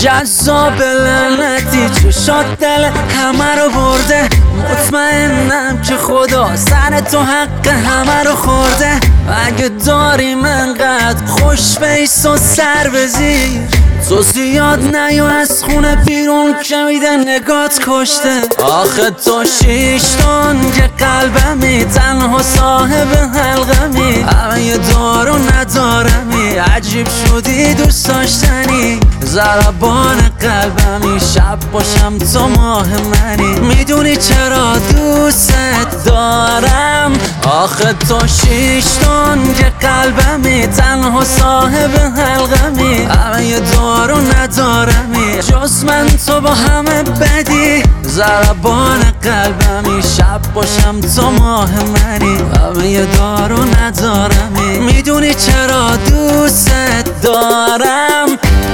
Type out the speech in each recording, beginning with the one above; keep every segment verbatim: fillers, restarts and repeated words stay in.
جذاب لعنتی چشات دل همه رو برده، مطمئنم که خدا سر تو حق همه رو خورده. اگه داریم انقدر خوش بیس و سر بزیر، تو زیاد نیا از خونه بیرون که میده نگات کشته. آخه تو شیشتون که قلبمی، تنها صاحب حلقمی، همه یه دارو ندارمی، عجیب شدی دوست داشتنی، ضربان قلبمی، شب باشم تو ماه منی، میدونی چرا دوست دارم. آخه تو شیشتون که قلبمی، تنها صاحب حلقمی، همه یه دارو ندارمی، جز من تو با همه بدی، ضربان قلبمی، شب باشم تو ماه منی، همه یه دارو ندارمی، میدونی چرا دوست دارم.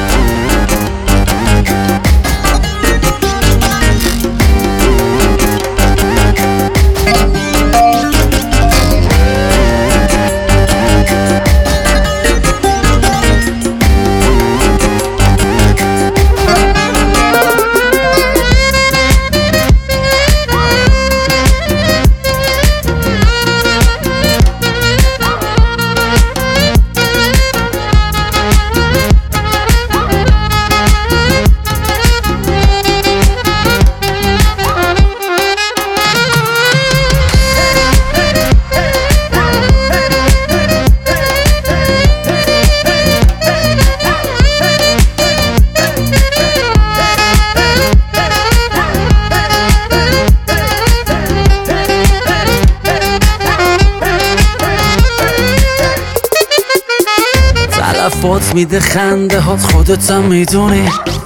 تلفات میده خنده هات، خودتم میدونی،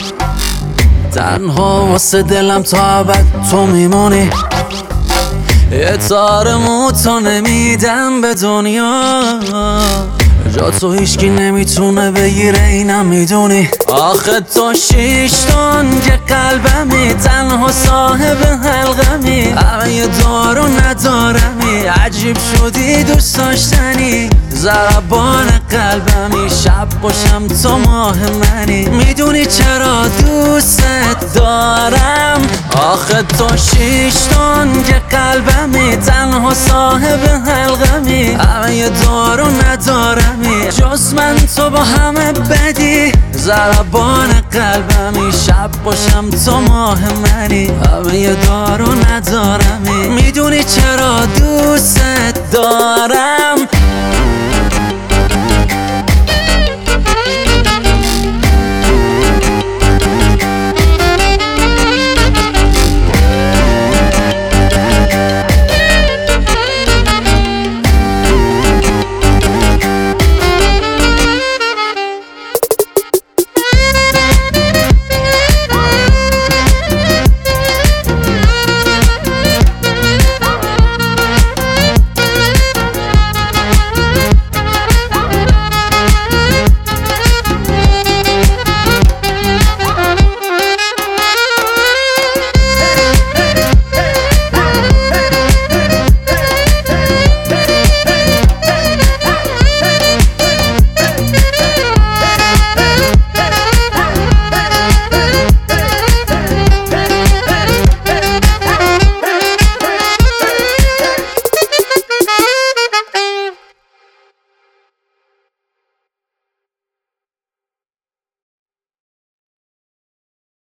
تنها واسه دلم تا ابد تو میمونی. یه تار موتو نمیدم به دنیا، جا تو هیچکی نمیتونه بگیره اینم میدونی. آخه تو شیشتون که قلبمی، تنها صاحب حلقمی، همه یه دارو ندارمی، عجیب شدی دوست داشتنی، ضربان قلبمی، شب باشم تو ماه منی، میدونی چرا دوست دارم. آخه تو شیشتون که قلبمی، تنها صاحب حلقمی، همه یه دارو ندارمی، جز من تو با همه بدی، ضربان قلبمی، شب باشم تو ماه منی، همه یه دارو ندارمی، میدونی چرا دوست دارم.